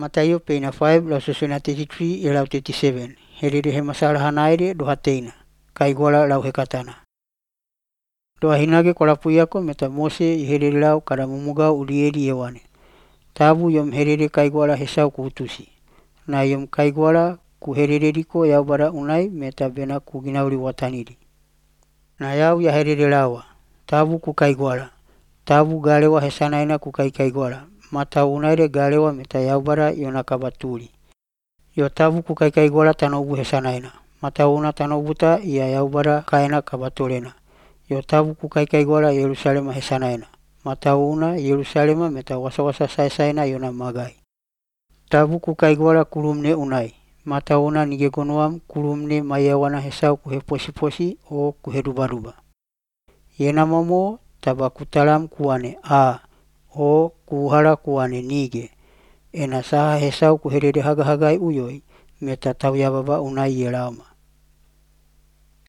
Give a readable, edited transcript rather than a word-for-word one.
Mataio peina 5 lau sosona 33 e lau 37. Herere he masala hanaire do hateina. Kaiguala lau hekatana. Doa hinage kolapu iako meta Mose i herere lau kada mumugau urieli ewane. Tabu yom herere kaiguala hesau kuhutusi. Na yom kaiguala ku herereriko yaubara unai meta bena ku ginauri wataniri. Na yau ya herere laua. Tabu ku kaiguala. Tabu galewa hesanaina ku kaiguala. Mata unaire galewa meta yaubara yona kabaturi. Yo tabu ku kaiguala tanobu hesanaina. Mata una tanobuta ia yaubara kaina kabatorena. Yo tabu ku kaiguala Yerusalema hesanaina. Mata una Yerusalema meta wasa saesaena yona magai. Tabu ku kaiguala kurumne unai. Mata una nigegonoam kurumne mayawana hesau ku heposiposi o ku herubaruba. Yena momo taba kutalam kuane a o kuhala kuane nige. Ena saha hesau ku herere hagai uyoi meta tauyababa unai yelauma.